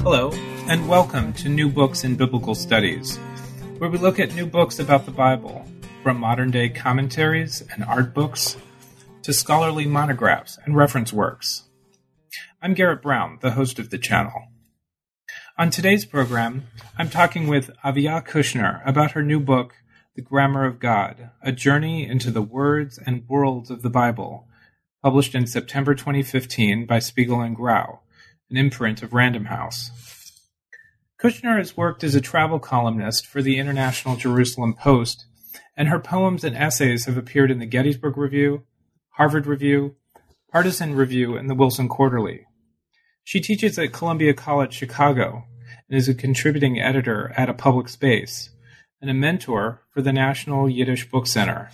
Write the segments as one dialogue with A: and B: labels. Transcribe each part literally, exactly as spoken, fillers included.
A: Hello, and welcome to New Books in Biblical Studies, where we look at new books about the Bible, from modern-day commentaries and art books to scholarly monographs and reference works. I'm Garrett Brown, the host of the channel. On today's program, I'm talking with Avia Kushner about her new book, The Grammar of God, A Journey into the Words and Worlds of the Bible, published in September twenty fifteen by Spiegel and Grau, an imprint of Random House. Kushner has worked as a travel columnist for the International Jerusalem Post, and her poems and essays have appeared in the Gettysburg Review, Harvard Review, Partisan Review, and the Wilson Quarterly. She teaches at Columbia College Chicago and is a contributing editor at A Public Space and a mentor for the National Yiddish Book Center.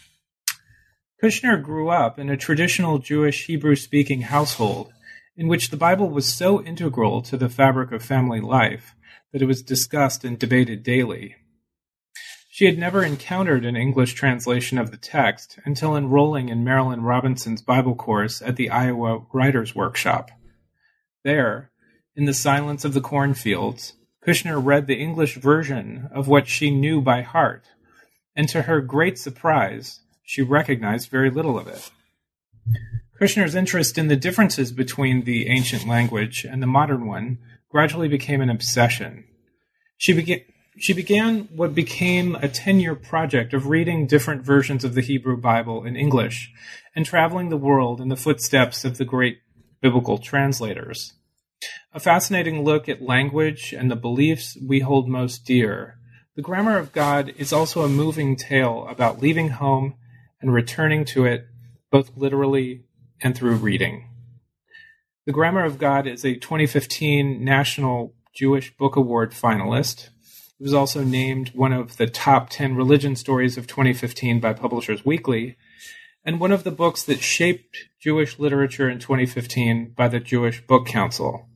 A: Kushner grew up in a traditional Jewish Hebrew-speaking household in which the Bible was so integral to the fabric of family life that it was discussed and debated daily. She had never encountered an English translation of the text until enrolling in Marilyn Robinson's Bible course at the Iowa Writers' Workshop. There, in the silence of the cornfields, Kushner read the English version of what she knew by heart, and to her great surprise, she recognized very little of it. Kushner's interest in the differences between the ancient language and the modern one gradually became an obsession. She began, she began what became a ten-year project of reading different versions of the Hebrew Bible in English and traveling the world in the footsteps of the great biblical translators. A fascinating look at language and the beliefs we hold most dear, The Grammar of God is also a moving tale about leaving home and returning to it, both literally and through reading. The Grammar of God is a twenty fifteen National Jewish Book Award finalist. It was also named one of the top ten religion stories of twenty fifteen by Publishers Weekly, and one of the books that shaped Jewish literature in twenty fifteen by the Jewish Book Council.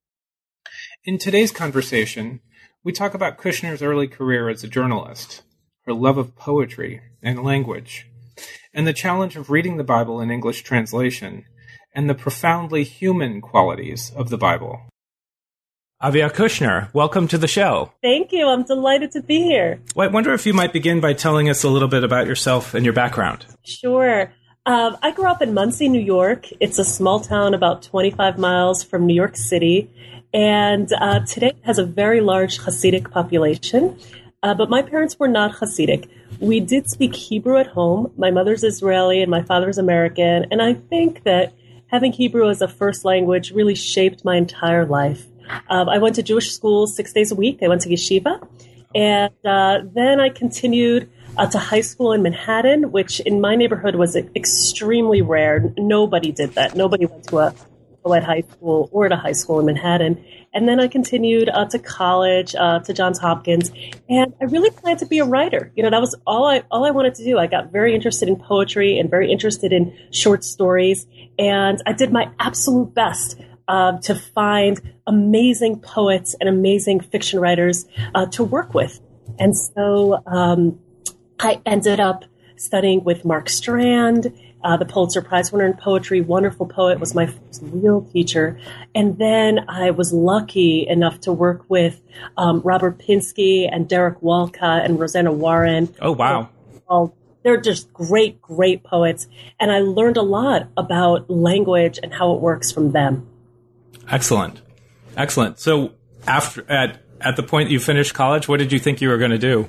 A: In today's conversation, we talk about Kushner's early career as a journalist, her love of poetry and language, and the challenge of reading the Bible in English translation, and the profoundly human qualities of the Bible. Avia Kushner, welcome to the show.
B: Thank you. I'm delighted to be here.
A: Well, I wonder if you might begin by telling us a little bit about yourself and your background.
B: Sure. Um, I grew up in Monsey, New York. It's a small town about twenty-five miles from New York City, and uh, today it has a very large Hasidic population. Uh, but my parents were not Hasidic. We did speak Hebrew at home. My mother's Israeli and my father's American. And I think that having Hebrew as a first language really shaped my entire life. Um, I went to Jewish school six days a week. I went to yeshiva. And uh, then I continued uh, to high school in Manhattan, which in my neighborhood was extremely rare. Nobody did that. Nobody went to a co-ed high school or to high school in Manhattan. And then I continued uh, to college, uh, to Johns Hopkins, and I really planned to be a writer. You know, that was all I all I wanted to do. I got very interested in poetry and very interested in short stories, and I did my absolute best uh, to find amazing poets and amazing fiction writers uh, to work with. And so um, I ended up studying with Mark Strand. Uh, the Pulitzer Prize winner in poetry, wonderful poet, was my first real teacher. And then I was lucky enough to work with um, Robert Pinsky and Derek Walcott and Rosanna Warren.
A: Oh, wow.
B: All, they're just great, great poets. And I learned a lot about language and how it works from them.
A: Excellent. Excellent. So after at, at the point you finished college, what did you think you were going to do?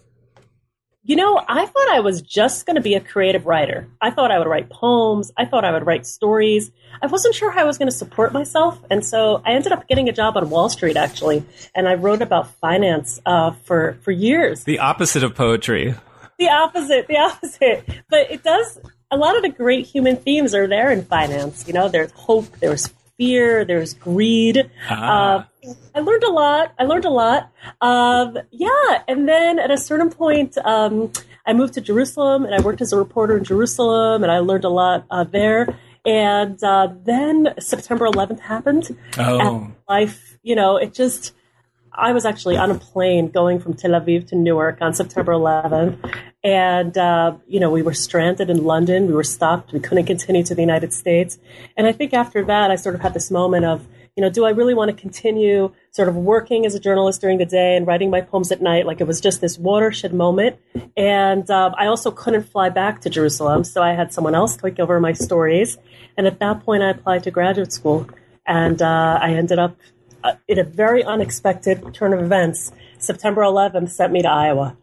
B: You know, I thought I was just going to be a creative writer. I thought I would write poems. I thought I would write stories. I wasn't sure how I was going to support myself. And so I ended up getting a job on Wall Street, actually. And I wrote about finance uh, for, for years.
A: The opposite of poetry.
B: The opposite, the opposite. But it does, a lot of the great human themes are there in finance. You know, there's hope, there's fear, there's greed.
A: Ah.
B: Uh, I learned a lot. I learned a lot. Um, yeah. And then at a certain point, um, I moved to Jerusalem and I worked as a reporter in Jerusalem and I learned a lot uh, there. And uh, then September eleventh happened.
A: Oh.
B: And life, you know, it just, I was actually on a plane going from Tel Aviv to Newark on September eleventh. And, uh, you know, we were stranded in London. We were stopped. We couldn't continue to the United States. And I think after that, I sort of had this moment of, You know, do I really want to continue sort of working as a journalist during the day and writing my poems at night? Like, it was just this watershed moment. And um, I also couldn't fly back to Jerusalem, so I had someone else take over my stories. And at that point, I applied to graduate school. And uh, I ended up uh, in a very unexpected turn of events. September eleventh sent me to Iowa.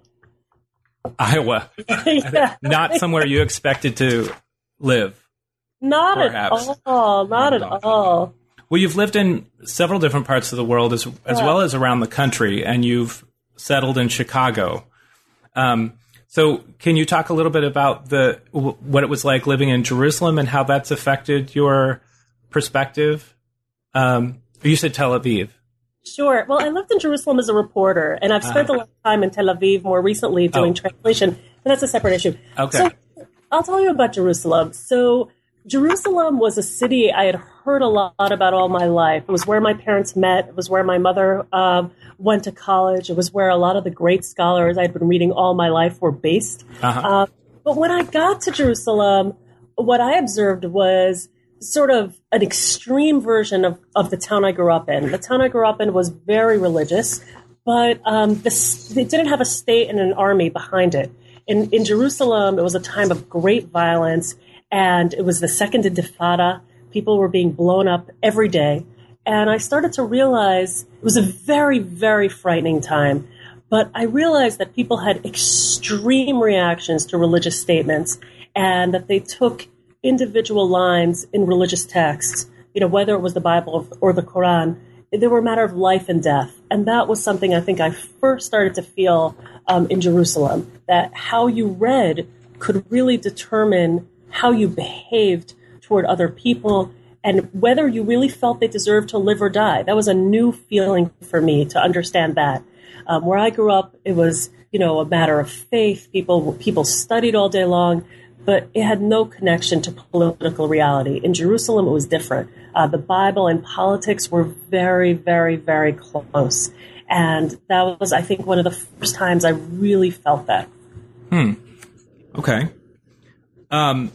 A: Iowa. Yeah. Not somewhere you expected to live.
B: Not
A: perhaps.
B: at all. Not, Not at all.
A: Well, you've lived in several different parts of the world as as yeah. well as around the country, and you've settled in Chicago. Um, so can you talk a little bit about the what it was like living in Jerusalem and how that's affected your perspective? Um, you said Tel Aviv.
B: Sure. Well, I lived in Jerusalem as a reporter, and I've spent uh, a lot of time in Tel Aviv more recently doing oh. translation, but that's a separate issue.
A: Okay.
B: So I'll tell you about Jerusalem. So Jerusalem was a city I had heard a lot about all my life. It was where my parents met. It was where my mother um, went to college. It was where a lot of the great scholars I'd been reading all my life were based.
A: Uh-huh.
B: Uh, but when I got to Jerusalem, what I observed was sort of an extreme version of, of the town I grew up in. The town I grew up in was very religious, but um, the, it didn't have a state and an army behind it. In, in Jerusalem, it was a time of great violence, and it was the second Intifada. People were being blown up every day. And I started to realize it was a very, very frightening time. But I realized that people had extreme reactions to religious statements, and that they took individual lines in religious texts, you know, whether it was the Bible or the Quran, they were a matter of life and death. And that was something I think I first started to feel um, in Jerusalem, that how you read could really determine how you behaved toward other people and whether you really felt they deserved to live or die. That was a new feeling for me to understand that. Um, where I grew up, it was, you know, a matter of faith. People people studied all day long, but it had no connection to political reality. In Jerusalem, it was different. Uh, the Bible and politics were very, very, very close. And that was, I think, one of the first times I really felt that.
A: Hmm. Okay. Um,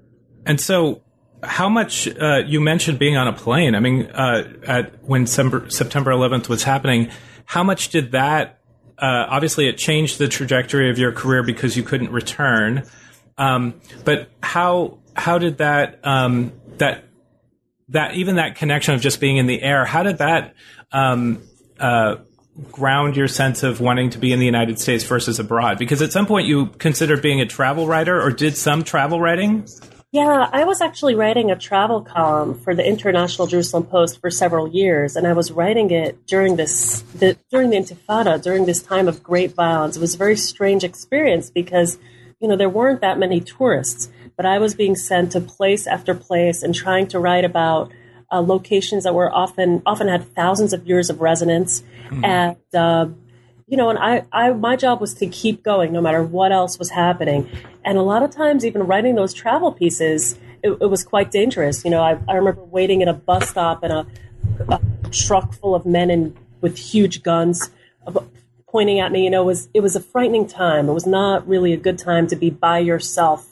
A: and so how much, uh, you mentioned being on a plane. I mean, uh, at when September eleventh was happening, how much did that, uh, obviously it changed the trajectory of your career because you couldn't return. Um, but how how did that um, that that even that connection of just being in the air, how did that um, uh, ground your sense of wanting to be in the United States versus abroad? Because at some point you considered being a travel writer or did some travel writing.
B: Yeah, I was actually writing a travel column for the International Jerusalem Post for several years, and I was writing it during this the, during the Intifada, during this time of great violence. It was a very strange experience because, you know, there weren't that many tourists, but I was being sent to place after place and trying to write about uh, locations that were often often had thousands of years of residence. Mm. And, uh, you know, and I, I, my job was to keep going no matter what else was happening. And a lot of times, even writing those travel pieces, it, it was quite dangerous. You know, I, I remember waiting at a bus stop and a, a truck full of men in, with huge guns pointing at me. You know, it was it was a frightening time. It was not really a good time to be by yourself.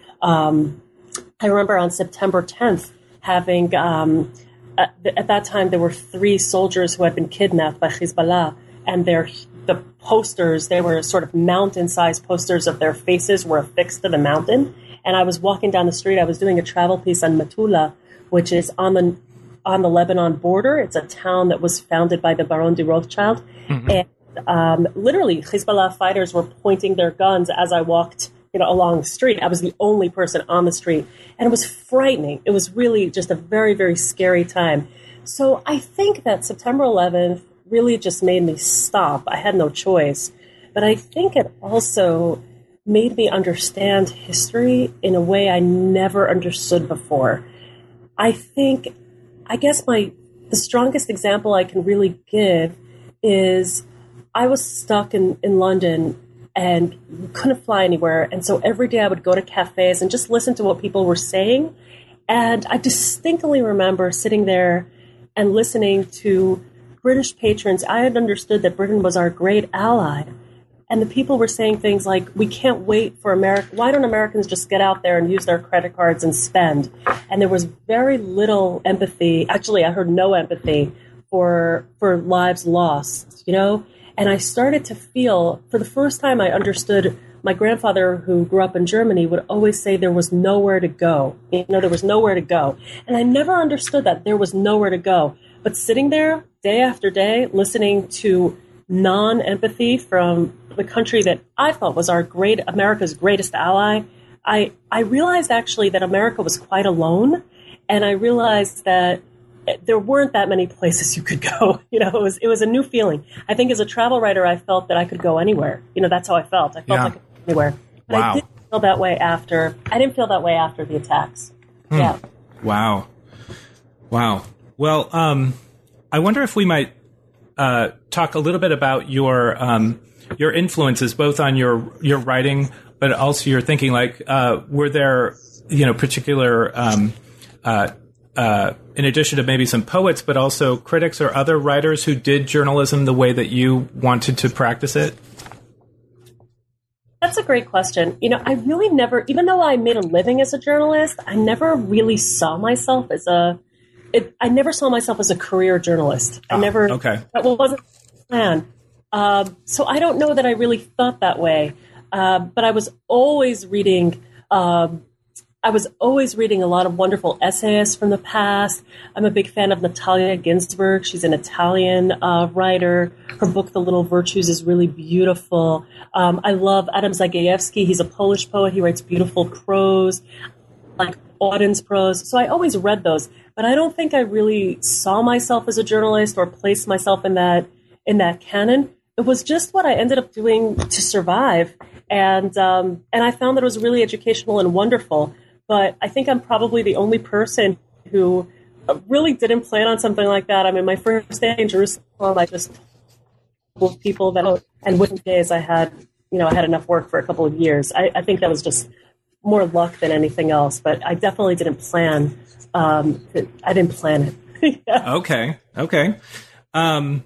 B: Um, I remember on September tenth having, um, at, at that time, there were three soldiers who had been kidnapped by Hezbollah, and their the posters, they were sort of mountain-sized posters of their faces were affixed to the mountain. And I was walking down the street. I was doing a travel piece on Metula, which is on the on the Lebanon border. It's a town that was founded by the Baron de Rothschild. Mm-hmm. And Um, literally, Hezbollah fighters were pointing their guns as I walked, you know, along the street. I was the only person on the street, and it was frightening. It was really just a very, very scary time. So I think that September eleventh really just made me stop. I had no choice, but I think it also made me understand history in a way I never understood before. I think, I guess my the strongest example I can really give is I was stuck in, in London and couldn't fly anywhere. And so every day I would go to cafes and just listen to what people were saying. And I distinctly remember sitting there and listening to British patrons. I had understood that Britain was our great ally. and the people were saying things like, we can't wait for America. Why don't Americans just get out there and use their credit cards and spend? And there was very little empathy. Actually, I heard no empathy for for lives lost, you know? And I started to feel, for the first time I understood, my grandfather, who grew up in Germany, would always say there was nowhere to go. You know, there was nowhere to go. And I never understood that there was nowhere to go. But sitting there day after day, listening to non-empathy from the country that I thought was our great, America's greatest ally, I, I realized actually that America was quite alone. And I realized that there weren't that many places you could go. You know, it was, it was a new feeling. I think as a travel writer, I felt that I could go anywhere. You know, that's how I felt. I felt
A: yeah.
B: like I could go anywhere. But
A: wow.
B: I didn't feel that way after, I didn't feel that way after the attacks. Hmm. Yeah.
A: Wow. Wow. Well, um, I wonder if we might uh, talk a little bit about your um, your influences, both on your your writing, but also your thinking. Like, uh, were there, you know, particular, um, uh, uh, in addition to maybe some poets, but also critics or other writers who did journalism the way that you wanted to practice it?
B: That's a great question. You know, I really never, even though I made a living as a journalist, I never really saw myself as a It, I never saw myself as a career journalist. I
A: oh,
B: never,
A: okay.
B: that wasn't the plan. Um, so I don't know that I really thought that way. Uh, but I was always reading, um, I was always reading a lot of wonderful essayists from the past. I'm a big fan of Natalia Ginzburg. She's an Italian uh, writer. Her book, The Little Virtues, is really beautiful. Um, I love Adam Zagajewski. He's a Polish poet. He writes beautiful prose, like Auden's prose. So I always read those. But I don't think I really saw myself as a journalist or placed myself in that in that canon. It was just what I ended up doing to survive, and um, and I found that it was really educational and wonderful. But I think I'm probably the only person who really didn't plan on something like that. I mean, my first day in Jerusalem, I just told people that, and within days I had, you know, I had enough work for a couple of years. I, I think that was just more luck than anything else. But I definitely didn't plan. Um, I didn't plan it. yeah.
A: Okay. Okay. Um,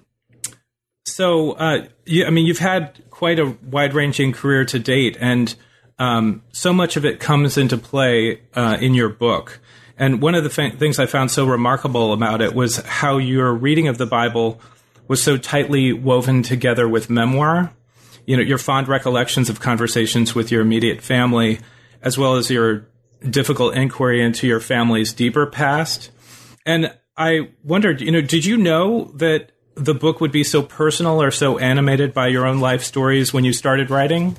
A: so, uh, you, I mean, you've had quite a wide-ranging career to date, and um, so much of it comes into play uh, in your book. And one of the fa- things I found so remarkable about it was how your reading of the Bible was so tightly woven together with memoir. You know, your fond recollections of conversations with your immediate family, as well as your difficult inquiry into your family's deeper past. And I wondered, you know, did you know that the book would be so personal or so animated by your own life stories when you started writing?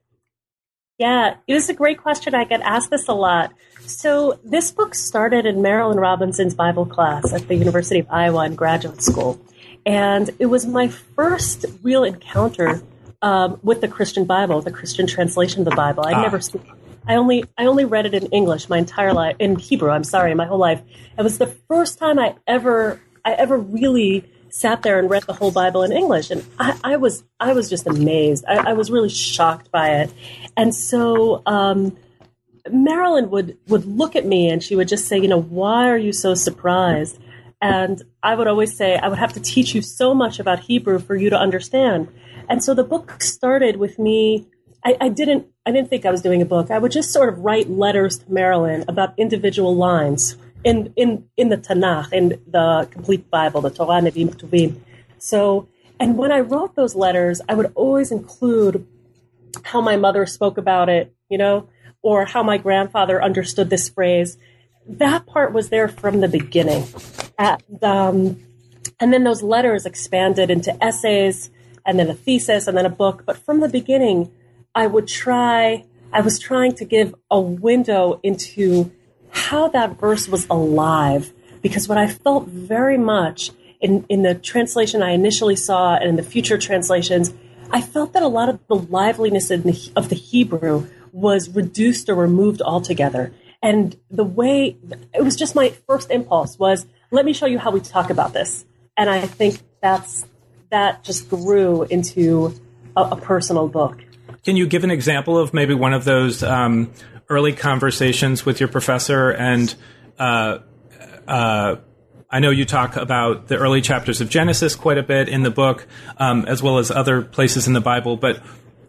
B: Yeah, it was a great question. I get asked this a lot. So this book started in Marilyn Robinson's Bible class at the University of Iowa in graduate school. And it was my first real encounter um, with the Christian Bible, the Christian translation of the Bible. I'd ah. never seen I only I only read it in English my entire life, in Hebrew, I'm sorry, my whole life. It was the first time I ever I ever really sat there and read the whole Bible in English. And I, I was I was just amazed. I, I was really shocked by it. And so um, Marilyn would, would look at me and she would just say, you know, why are you so surprised? And I would always say, I would have to teach you so much about Hebrew for you to understand. And so the book started with me. I, I didn't I didn't think I was doing a book. I would just sort of write letters to Marilyn about individual lines in in, in the Tanakh, in the complete Bible, the Torah, Nevi'im, Ketuvim. So, and when I wrote those letters, I would always include how my mother spoke about it, you know, or how my grandfather understood this phrase. That part was there from the beginning. And, um, and then those letters expanded into essays, and then a thesis, and then a book. But from the beginning, I would try, I was trying to give a window into how that verse was alive, because what I felt very much in, in the translation I initially saw and in the future translations, I felt that a lot of the liveliness of the, of the Hebrew was reduced or removed altogether. And the way, it was just my first impulse was, let me show you how we talk about this. And I think that's, that just grew into a, a personal book.
A: Can you give an example of maybe one of those um, early conversations with your professor? And uh, uh, I know you talk about the early chapters of Genesis quite a bit in the book, um, as well as other places in the Bible. But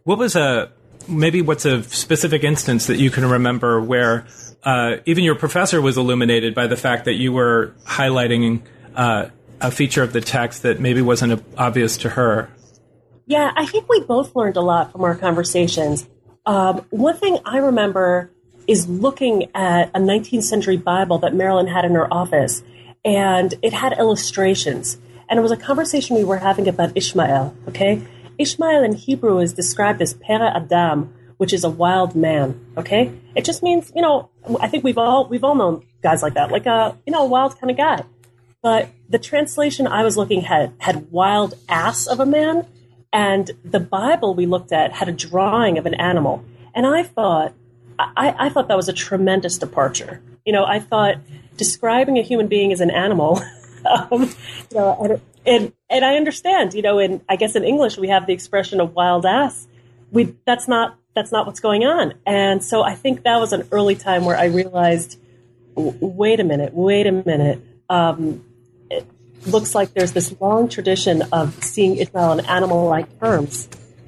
A: What was a maybe what's a specific instance that you can remember where uh, even your professor was illuminated by the fact that you were highlighting uh, a feature of the text that maybe wasn't obvious to her?
B: Yeah, I think we both learned a lot from our conversations. Um, one thing I remember is looking at a nineteenth century Bible that Marilyn had in her office, and it had illustrations. And it was a conversation we were having about Ishmael, okay? Ishmael in Hebrew is described as Pere Adam, which is a wild man, okay? It just means, you know, I think we've all we've all known guys like that, like a, you know, a wild kind of guy. But the translation I was looking at had wild ass of a man, and the Bible we looked at had a drawing of an animal. And I thought, I, I thought that was a tremendous departure. You know, I thought describing a human being as an animal, um, you know, and, and and I understand, you know, in I guess in English we have the expression of wild ass. We that's not that's not what's going on. And so I think that was an early time where I realized, wait a minute, wait a minute. Um, it looks like there's this long tradition of seeing Ishmael in animal-like terms,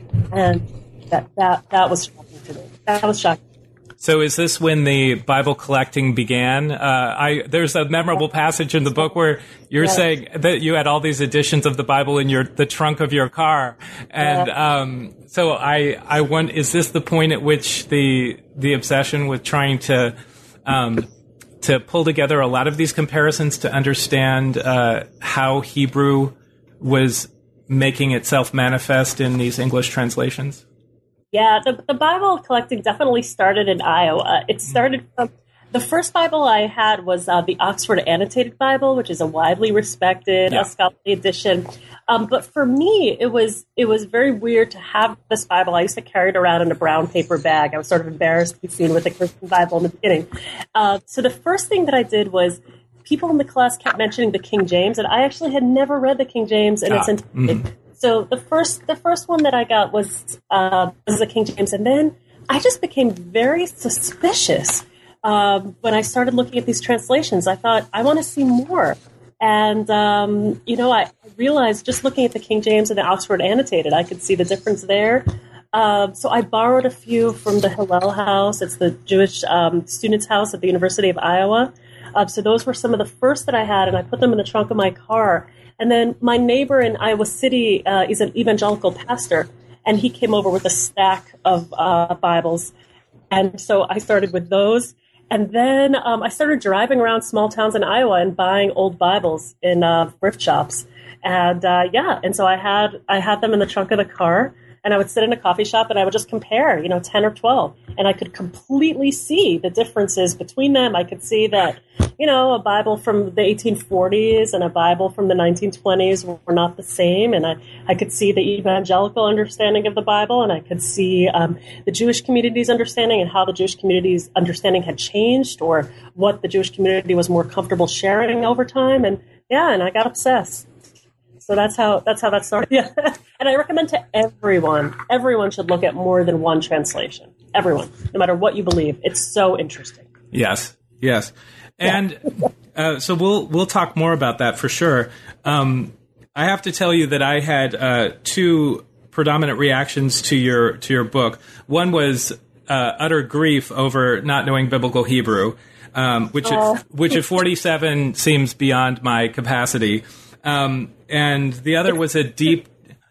B: and that that that was shocking to me. That was shocking.
A: So is this when the Bible collecting began? Uh, I there's a memorable passage in the book where you're yes. saying that you had all these editions of the Bible in your the trunk of your car, and yeah. um, so I I want is this the point at which the the obsession with trying to um, to pull together a lot of these comparisons to understand uh, how Hebrew was making itself manifest in these English translations?
B: Yeah, the, the Bible collecting definitely started in Iowa. It started from the first Bible I had was uh, the Oxford Annotated Bible, which is a widely respected yeah. uh, scholarly edition. Um, but for me, it was it was very weird to have this Bible. I used to carry it around in a brown paper bag. I was sort of embarrassed to be seen with a Christian Bible in the beginning. Uh, so the first thing that I did was people in the class kept mentioning the King James, and I actually had never read the King James in ah, its entirety. Mm-hmm. So the first the first one that I got was uh, was the King James, and then I just became very suspicious um, when I started looking at these translations. I thought, I want to see more. And, um, you know, I realized just looking at the King James and the Oxford Annotated, I could see the difference there. Um, so I borrowed a few from the Hillel House. It's the Jewish um, students' house at the University of Iowa. Uh, so those were some of the first that I had, and I put them in the trunk of my car. And then my neighbor in Iowa City uh, is an evangelical pastor, and he came over with a stack of uh, Bibles. And so I started with those. And then um, I started driving around small towns in Iowa and buying old Bibles in uh, thrift shops. And uh, yeah, and so I had I had them in the trunk of the car, and I would sit in a coffee shop and I would just compare, you know, ten or twelve. And I could completely see the differences between them. I could see that, you know, a Bible from the eighteen forties and a Bible from the nineteen twenties were not the same. And I, I could see the evangelical understanding of the Bible, and I could see um, the Jewish community's understanding and how the Jewish community's understanding had changed, or what the Jewish community was more comfortable sharing over time. And yeah, and I got obsessed. So that's how that's how that started. Yeah. And I recommend to everyone, everyone should look at more than one translation. Everyone, no matter what you believe. It's so interesting.
A: Yes, yes. And uh, so we'll we'll talk more about that for sure. Um, I have to tell you that I had uh, two predominant reactions to your to your book. One was uh, utter grief over not knowing biblical Hebrew, um, which at, which at forty-seven seems beyond my capacity. Um, and the other was a deep...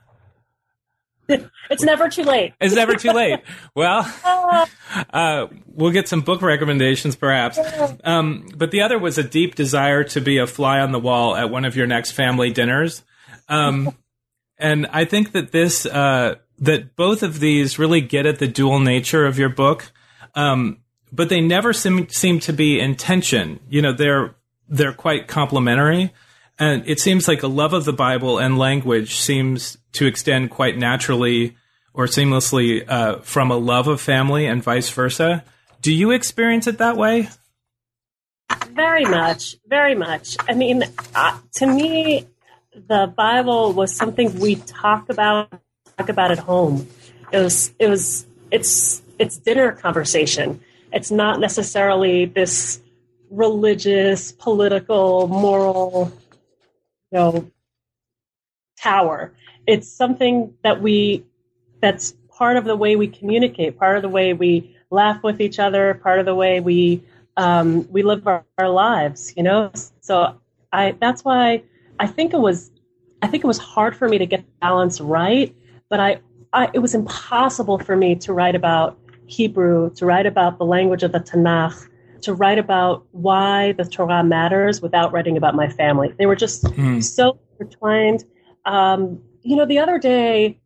B: It's never too late.
A: It's never too late. Well, uh, we'll get some book recommendations, perhaps. Um, but the other was a deep desire to be a fly on the wall at one of your next family dinners. Um, and I think that this, uh, that both of these really get at the dual nature of your book. Um, but they never seem, seem to be in tension. You know, they're, they're quite complementary. And it seems like a love of the Bible and language seems to extend quite naturally or seamlessly uh, from a love of family and vice versa. Do you experience it that way?
B: Very much, very much. I mean, uh, to me, the Bible was something we talk about talk about at home. It was, it was, it's, it's dinner conversation. It's not necessarily this religious, political, moral, you know, tower. It's something that we, that's part of the way we communicate, part of the way we laugh with each other, part of the way we um, we live our, our lives, you know. So I that's why I think it was I think it was hard for me to get the balance right, but I, I it was impossible for me to write about Hebrew, to write about the language of the Tanakh, to write about why the Torah matters without writing about my family. They were just mm. so intertwined. Um, you know, the other day,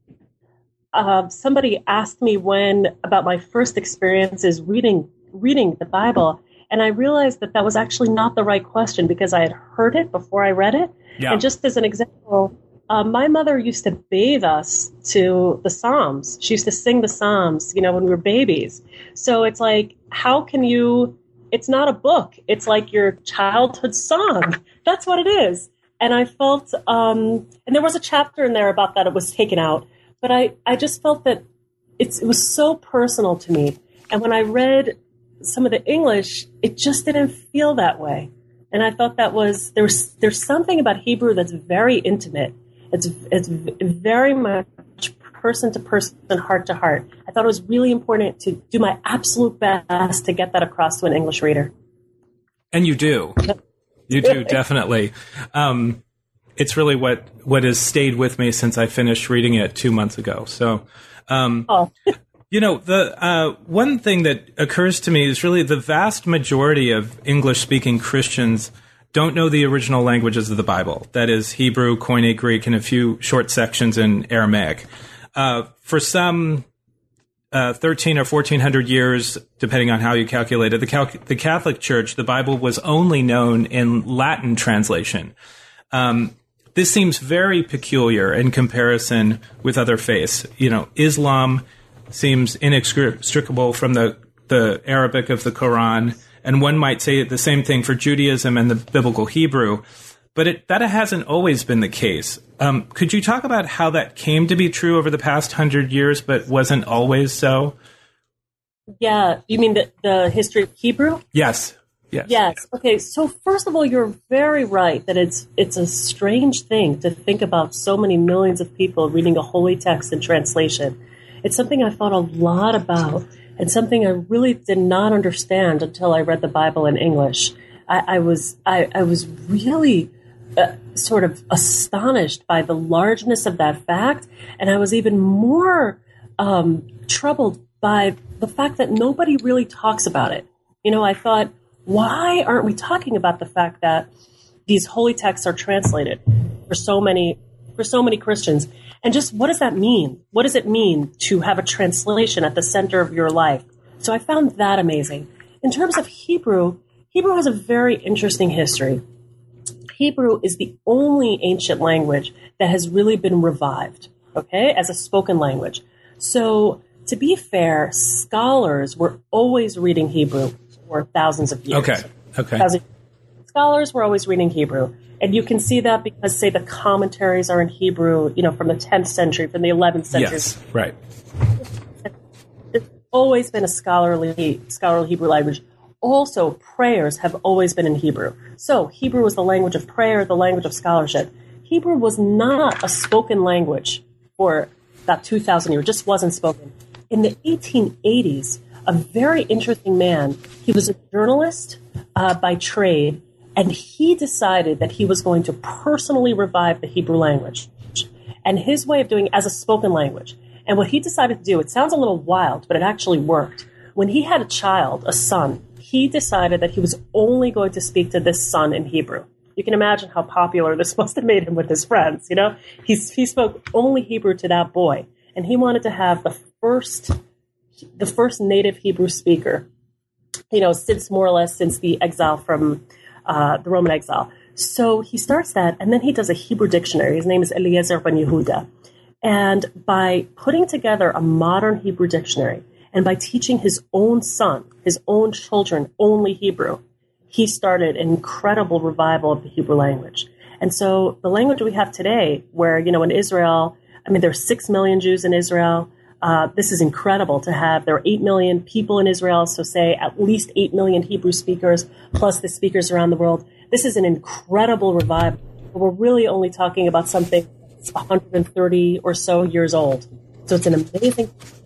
B: uh, somebody asked me when about my first experiences reading reading the Bible, and I realized that that was actually not the right question because I had heard it before I read it. Yeah. And just as an example, uh, my mother used to bathe us to the Psalms. She used to sing the Psalms, you know, when we were babies. So it's like, how can you? It's not a book. It's like your childhood song. That's what it is. And I felt, um, and there was a chapter in there about that. It was taken out. But I, I just felt that it's, it was so personal to me. And when I read some of the English, it just didn't feel that way. And I thought that was, there's, there's something about Hebrew that's very intimate. It's, it's very much person to person, heart to heart. I thought it was really important to do my absolute best to get that across to an English reader.
A: And you do. You do, definitely. Um, it's really what, what has stayed with me since I finished reading it two months ago. So, um, oh. you know, the uh, one thing that occurs to me is really the vast majority of English-speaking Christians don't know the original languages of the Bible. That is Hebrew, Koine Greek, and a few short sections in Aramaic. Uh, for some uh, thirteen or fourteen hundred years, depending on how you calculate it, the, cal- the Catholic Church, the Bible was only known in Latin translation. Um, this seems very peculiar in comparison with other faiths. You know, Islam seems inextricable from the, the Arabic of the Quran, and one might say the same thing for Judaism and the biblical Hebrew. But it, that hasn't always been the case. Um, could you talk about how that came to be true over the past hundred years, but wasn't always so?
B: Yeah. You mean the, the history of Hebrew?
A: Yes. Yes.
B: Yes. Okay. So first of all, you're very right that it's it's a strange thing to think about so many millions of people reading a holy text in translation. It's something I thought a lot about and something I really did not understand until I read the Bible in English. I, I was I, I was really Uh, sort of astonished by the largeness of that fact. And I was even more um, troubled by the fact that nobody really talks about it. You know, I thought, why aren't we talking about the fact that these holy texts are translated for so many, for so many Christians? And just what does that mean? What does it mean to have a translation at the center of your life? So I found that amazing. In terms of Hebrew, Hebrew has a very interesting history. Hebrew is the only ancient language that has really been revived, okay, as a spoken language. So to be fair, scholars were always reading Hebrew for thousands of years.
A: Okay, okay.
B: Thousands. Scholars were always reading Hebrew. And you can see that because, say, the commentaries are in Hebrew, you know, from the tenth century, from the eleventh century.
A: Yes, right.
B: There's always been a scholarly, scholarly Hebrew language. Also, prayers have always been in Hebrew. So Hebrew was the language of prayer, the language of scholarship. Hebrew was not a spoken language for about two thousand years. It just wasn't spoken. In the eighteen eighties, a very interesting man, he was a journalist uh, by trade, and he decided that he was going to personally revive the Hebrew language. And his way of doing it as a spoken language. And what he decided to do, it sounds a little wild, but it actually worked. When he had a child, a son, he decided that he was only going to speak to this son in Hebrew. You can imagine how popular this must have made him with his friends, you know? He's, he spoke only Hebrew to that boy, and he wanted to have the first, the first native Hebrew speaker, you know, since more or less since the exile from uh, the Roman exile. So he starts that, and then he does a Hebrew dictionary. His name is Eliezer ben Yehuda. And by putting together a modern Hebrew dictionary, and by teaching his own son, his own children, only Hebrew, he started an incredible revival of the Hebrew language. And so the language we have today, where, you know, in Israel, I mean, there are six million Jews in Israel. Uh, this is incredible to have. There are eight million people in Israel, so say at least eight million Hebrew speakers, plus the speakers around the world. This is an incredible revival. But we're really only talking about something that's one hundred thirty or so years old. So it's an amazing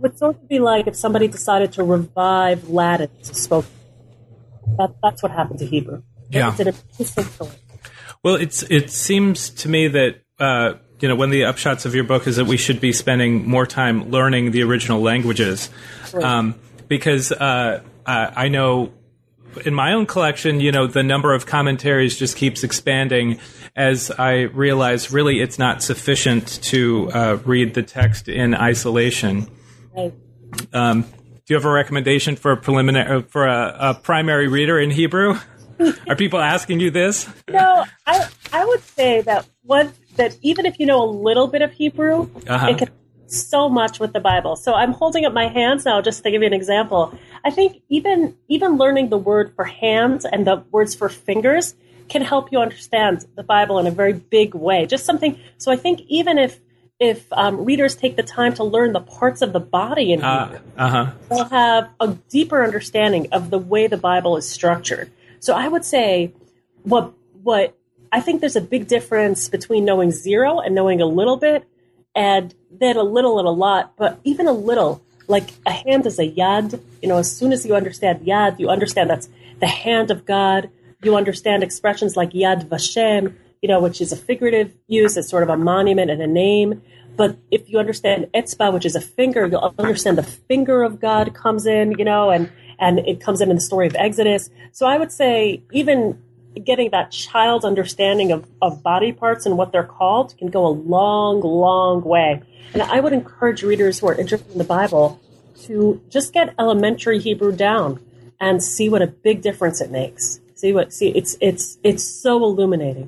B: would sort of be like if somebody decided to revive Latin to spoken. That, that's what happened to Hebrew.
A: Yeah.
B: It's an artistic choice. Well,
A: it's it seems to me that uh, you know one of the upshots of your book is that we should be spending more time learning the original languages,
B: right.
A: um, because uh, uh, I know in my own collection, you know, the number of commentaries just keeps expanding as I realize really it's not sufficient to uh, read the text in isolation.
B: Right.
A: Um, do you have a recommendation for a preliminary for a, a primary reader in Hebrew? Are people asking you this?
B: No, I I would say that one that even if you know a little bit of Hebrew,
A: uh-huh.
B: it can so much with the Bible. So I'm holding up my hands now just to give you an example. I think even even learning the word for hands and the words for fingers can help you understand the Bible in a very big way. Just something. So I think even if if um, readers take the time to learn the parts of the body in Hebrew,
A: uh, uh-huh.
B: they'll have a deeper understanding of the way the Bible is structured. So I would say what what I think there's a big difference between knowing zero and knowing a little bit, and then a little and a lot, but even a little, like a hand is a yad. You know, as soon as you understand yad, you understand that's the hand of God. You understand expressions like yad vashem, you know, which is a figurative use. It's sort of a monument and a name. But if you understand etzba, which is a finger, you'll understand the finger of God comes in, you know, and, and it comes in in the story of Exodus. So I would say even getting that child's understanding of, of body parts and what they're called can go a long, long way. And I would encourage readers who are interested in the Bible to just get elementary Hebrew down and see what a big difference it makes. See what, see, it's, it's, it's so illuminating.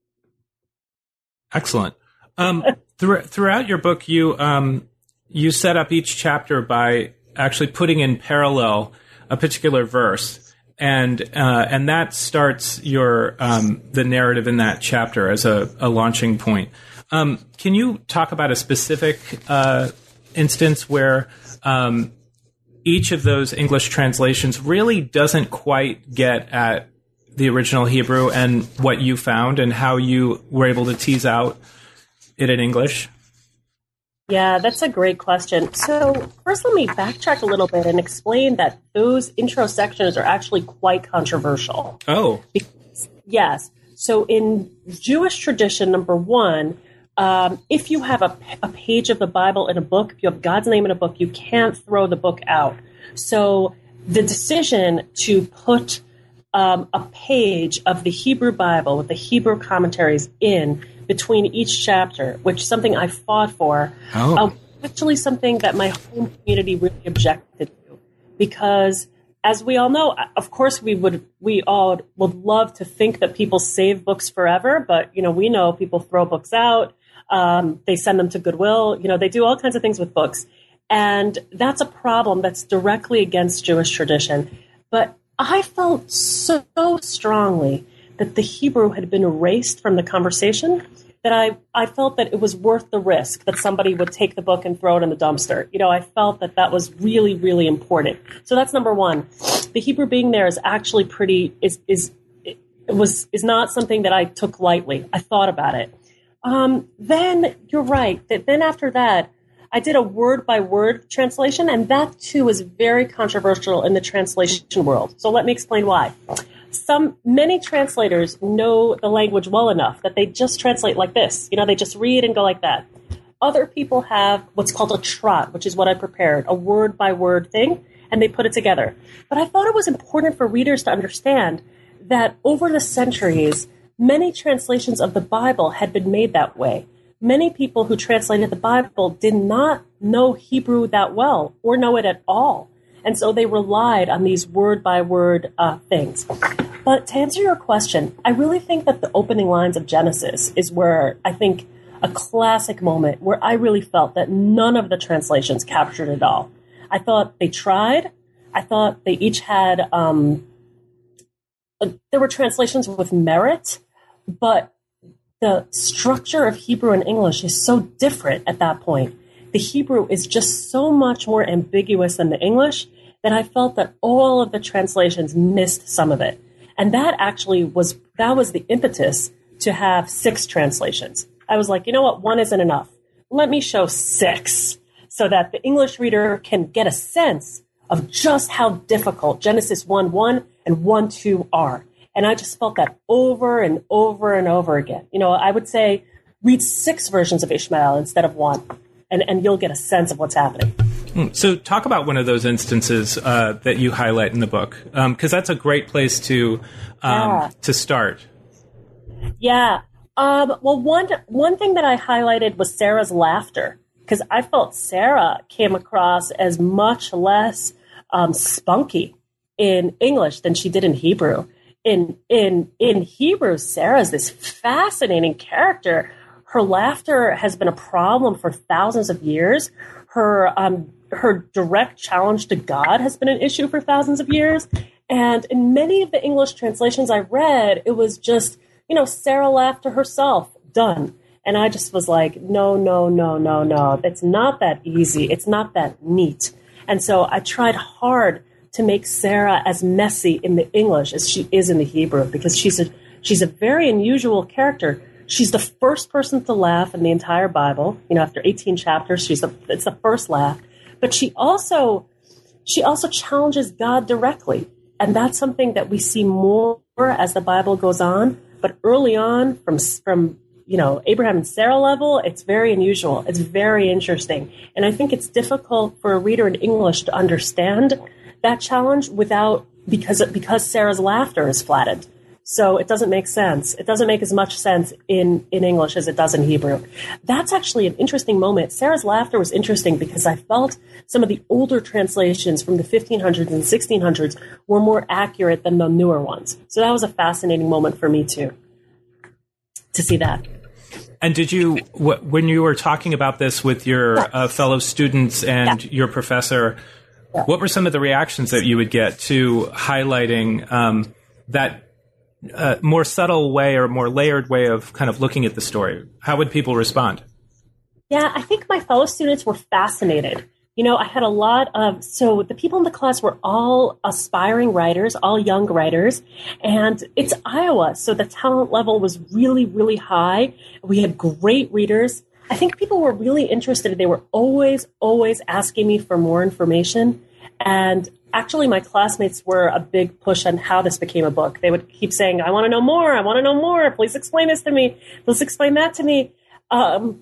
A: Excellent. Um, th- throughout your book, you, um, you set up each chapter by actually putting in parallel a particular verse. And uh, and that starts your um, the narrative in that chapter as a, a launching point. Um, can you talk about a specific uh, instance where um, each of those English translations really doesn't quite get at the original Hebrew and what you found and how you were able to tease out it in English?
B: Yeah, that's a great question. So first, let me backtrack a little bit and explain that those intro sections are actually quite controversial.
A: Oh.
B: Because, yes. So in Jewish tradition, number one, um, if you have a, a page of the Bible in a book, if you have God's name in a book, you can't throw the book out. So the decision to put um, a page of the Hebrew Bible with the Hebrew commentaries in between each chapter, which is something I fought for,
A: oh.
B: uh, actually something that my home community really objected to, because as we all know, of course we would we all would love to think that people save books forever, but you know we know people throw books out, um, they send them to Goodwill, you know they do all kinds of things with books, and that's a problem that's directly against Jewish tradition. But I felt so strongly that the Hebrew had been erased from the conversation, that I, I felt that it was worth the risk that somebody would take the book and throw it in the dumpster. You know, I felt that that was really, really important. So that's number one. The Hebrew being there is actually pretty, is, is, it was, is not something that I took lightly. I thought about it. Um, then you're right that then after that, I did a word by word translation, and that too is very controversial in the translation world. So let me explain why. Some many translators know the language well enough that they just translate like this. You know, they just read and go like that. Other people have what's called a trot, which is what I prepared, a word by word thing, and they put it together. But I thought it was important for readers to understand that over the centuries, many translations of the Bible had been made that way. Many people who translated the Bible did not know Hebrew that well or know it at all. And so they relied on these word-by-word uh, things. But to answer your question, I really think that the opening lines of Genesis is where I think a classic moment where I really felt that none of the translations captured it all. I thought they tried. I thought they each had, um, there were translations with merit, but the structure of Hebrew and English is so different at that point. The Hebrew is just so much more ambiguous than the English that I felt that all of the translations missed some of it. And that actually was, that was the impetus to have six translations. I was like, you know what, one isn't enough. Let me show six. so that the English reader can get a sense of just how difficult Genesis one one and one two are. And I just felt that over and over and over again. You know, I would say read six versions of Ishmael instead of one, and, and you'll get a sense of what's happening.
A: So talk about one of those instances uh, that you highlight in the book, because um, that's a great place to um,
B: yeah.
A: to start.
B: Yeah. Um, well, one one thing that I highlighted was Sarah's laughter, because I felt Sarah came across as much less um, spunky in English than she did in Hebrew. In in in Hebrew, Sarah is this fascinating character. Her laughter has been a problem for thousands of years. Her um, her direct challenge to God has been an issue for thousands of years. And in many of the English translations I read, it was just, you know, Sarah laughed to herself, done. And I just was like, no, no, no, no, no. It's not that easy. It's not that neat. And so I tried hard to make Sarah as messy in the English as she is in the Hebrew, because she's a she's a very unusual character. She's the first person to laugh in the entire Bible. You know, after eighteen chapters, she's the it's the first laugh. But she also she also challenges God directly, and that's something that we see more as the Bible goes on. But early on, from from you know Abraham and Sarah level, it's very unusual. It's very interesting, and I think it's difficult for a reader in English to understand that challenge without because because Sarah's laughter is flattened. So it doesn't make sense. It doesn't make as much sense in, in English as it does in Hebrew. That's actually an interesting moment. Sarah's laughter was interesting because I felt some of the older translations from the fifteen hundreds and sixteen hundreds were more accurate than the newer ones. So that was a fascinating moment for me too, to see that.
A: And did you, wh- when you were talking about this with your yeah. uh, fellow students and yeah. your professor, yeah. what were some of the reactions that you would get to highlighting um, that uh, more subtle way or more layered way of kind of looking at the story? How would people respond?
B: Yeah, I think my fellow students were fascinated. You know, I had a lot of, so the people in the class were all aspiring writers, all young writers, and it's Iowa, so the talent level was really, really high. We had great readers. I think people were really interested. They were always, always asking me for more information. And actually, my classmates were a big push on how this became a book. They would keep saying, I want to know more. I want to know more. Please explain this to me. Please explain that to me. Um,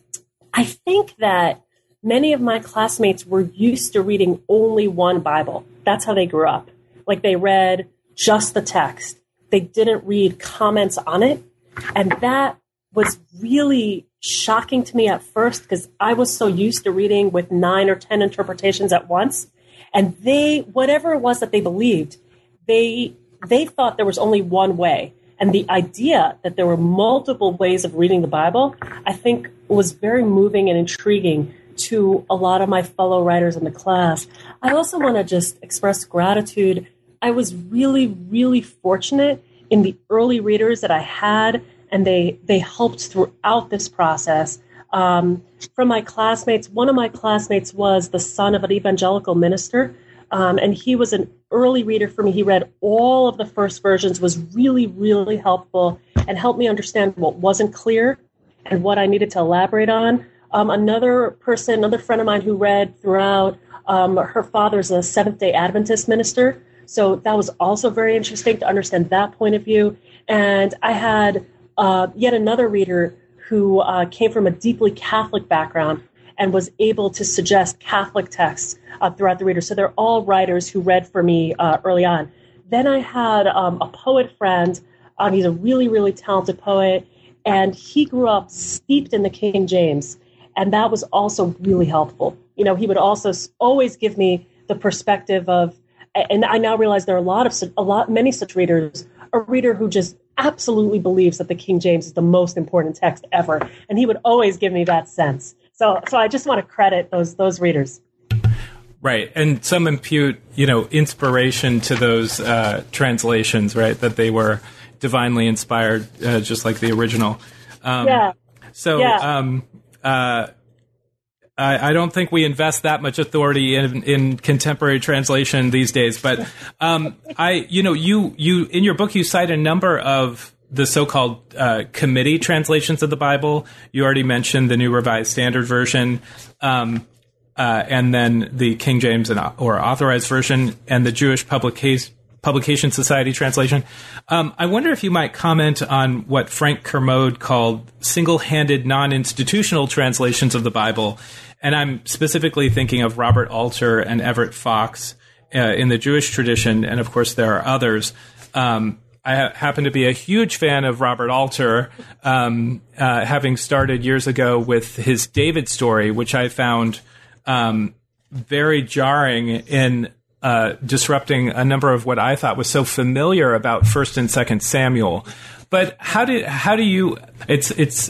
B: I think that many of my classmates were used to reading only one Bible. That's how they grew up. Like they read just the text. They didn't read comments on it. And that was really shocking to me at first because I was so used to reading with nine or ten interpretations at once. And they, whatever it was that they believed, they they thought there was only one way. And the idea that there were multiple ways of reading the Bible, I think was very moving and intriguing to a lot of my fellow writers in the class. I also want to just express gratitude. I was really, really fortunate in the early readers that I had, and they, they helped throughout this process. Um, from my classmates, one of my classmates was the son of an evangelical minister, um, and he was an early reader for me. He read all of the first versions, was really, really helpful, and helped me understand what wasn't clear and what I needed to elaborate on. Um, another person, another friend of mine who read throughout, um, her father's a Seventh-day Adventist minister, so that was also very interesting to understand that point of view. And I had uh, yet another reader who uh, came from a deeply Catholic background and was able to suggest Catholic texts uh, throughout the reader. So they're all writers who read for me uh, early on. Then I had um, a poet friend. Um, he's a really, really talented poet, and he grew up steeped in the King James, and that was also really helpful. You know, he would also always give me the perspective of, and I now realize there are a lot of, a lot, many such readers, a reader who just absolutely believes that the King James is the most important text ever. And he would always give me that sense. So so I just want to credit those those readers.
A: Right. And some impute, you know, inspiration to those uh, translations, right? That they were divinely inspired, uh, just like the original. Um,
B: yeah.
A: So
B: yeah.
A: Um, uh, I, I don't think we invest that much authority in, in contemporary translation these days. But um, I, you know, you you in your book you cite a number of the so-called uh, committee translations of the Bible. You already mentioned the New Revised Standard Version. Um, uh, and then the King James and or Authorized Version, and the Jewish Publication Publication Society translation. Um, I wonder if you might comment on what Frank Kermode called single-handed, non-institutional translations of the Bible. And I'm specifically thinking of Robert Alter and Everett Fox uh, in the Jewish tradition. And of course, there are others. Um, I ha- happen to be a huge fan of Robert Alter, um, uh, having started years ago with his David story, which I found um, very jarring in Uh, disrupting a number of what I thought was so familiar about First and Second Samuel. But how do how do you? It's it's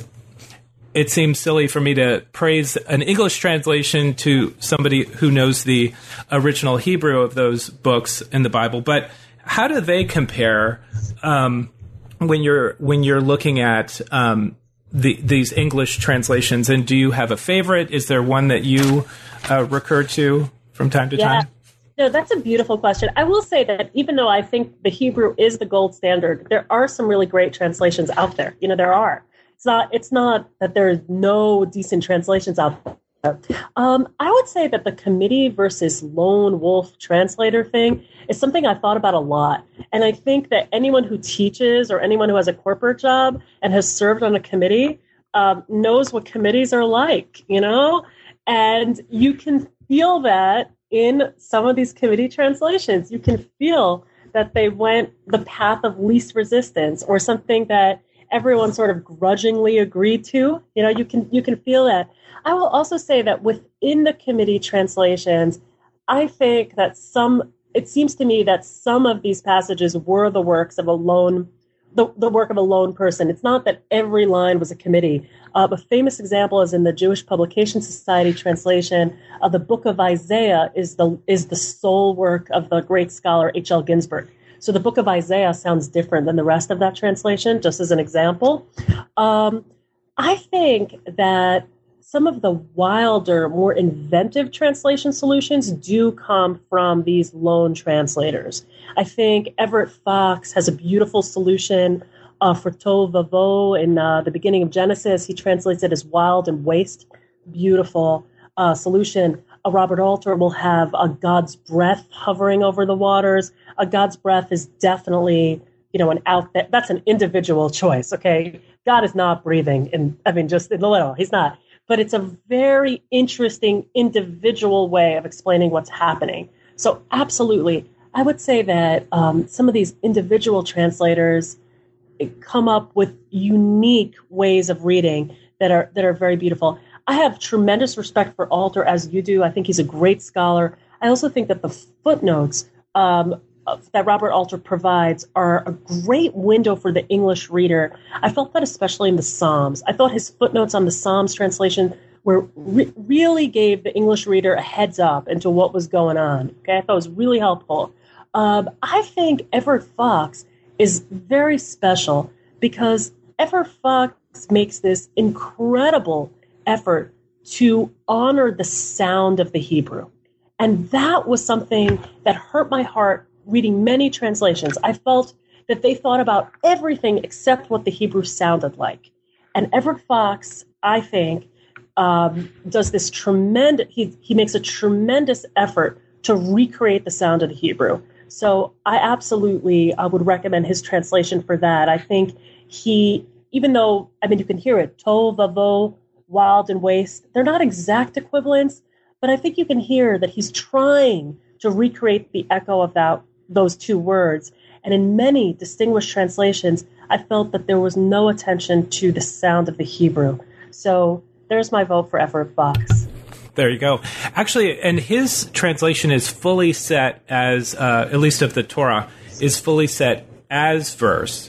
A: it seems silly for me to praise an English translation to somebody who knows the original Hebrew of those books in the Bible. But how do they compare um, when you're when you're looking at um, the, these English translations? And do you have a favorite? Is there one that you uh, recur to from time to
B: yeah.
A: time?
B: No, that's a beautiful question. I will say that even though I think the Hebrew is the gold standard, there are some really great translations out there. You know, there are. It's not. It's not that there's no decent translations out there. Um, I would say that the committee versus lone wolf translator thing is something I've thought about a lot. And I think that anyone who teaches or anyone who has a corporate job and has served on a committee um, knows what committees are like. You know, and you can feel that in some of these committee translations. You can feel that they went the path of least resistance, or something that everyone sort of grudgingly agreed to. You know, you can you can feel that. I will also say that within the committee translations, I think that some, it seems to me that some of these passages were the works of a lone, the, the work of a lone person. It's not that every line was a committee. Uh, a famous example is in the Jewish Publication Society translation of the Book of Isaiah is the is the sole work of the great scholar H L Ginsburg. So the Book of Isaiah sounds different than the rest of that translation, just as an example. Um, I think that some of the wilder, more inventive translation solutions do come from these lone translators. I think Everett Fox has a beautiful solution Uh, for Tohu Vavohu in uh, the beginning of Genesis. He translates it as wild and waste. Beautiful uh, solution. Uh, Robert Alter will have a God's breath hovering over the waters. A God's breath is definitely, you know, an out there. That's an individual choice. Okay, God is not breathing in. I mean, just in the literal, he's not. But it's a very interesting individual way of explaining what's happening. So absolutely, I would say that um, some of these individual translators come up with unique ways of reading that are that are very beautiful. I have tremendous respect for Alter, as you do. I think he's a great scholar. I also think that the footnotes um, that Robert Alter provides are a great window for the English reader. I felt that especially in the Psalms. I thought his footnotes on the Psalms translation were re- really gave the English reader a heads up into what was going on. Okay, I thought it was really helpful. Um, I think Everett Fox is very special because Everett Fox makes this incredible effort to honor the sound of the Hebrew. And that was something that hurt my heart reading many translations. I felt that they thought about everything except what the Hebrew sounded like. And Everett Fox, I think, um, does this tremendous, he, he makes a tremendous effort to recreate the sound of the Hebrew. So I absolutely I would recommend his translation for that. I think he, even though, I mean, you can hear it, Tohu Vavohu, wild and waste, they're not exact equivalents, but I think you can hear that he's trying to recreate the echo of that, those two words. And in many distinguished translations, I felt that there was no attention to the sound of the Hebrew. So there's my vote for Everett Fox.
A: There you go. Actually, and his translation is fully set as, uh, at least of the Torah, is fully set as verse.